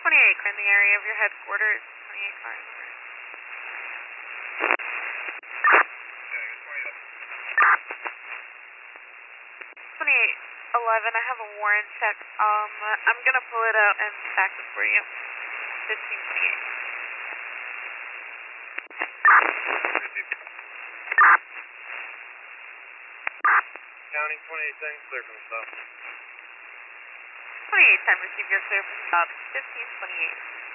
28 in the area of your headquarters, 28 car. 2811, I have a warrant check. I'm gonna pull it out and stack it for you. 1528. County 2810, clear from the stop. 2810, receive your clear from stop, 1528.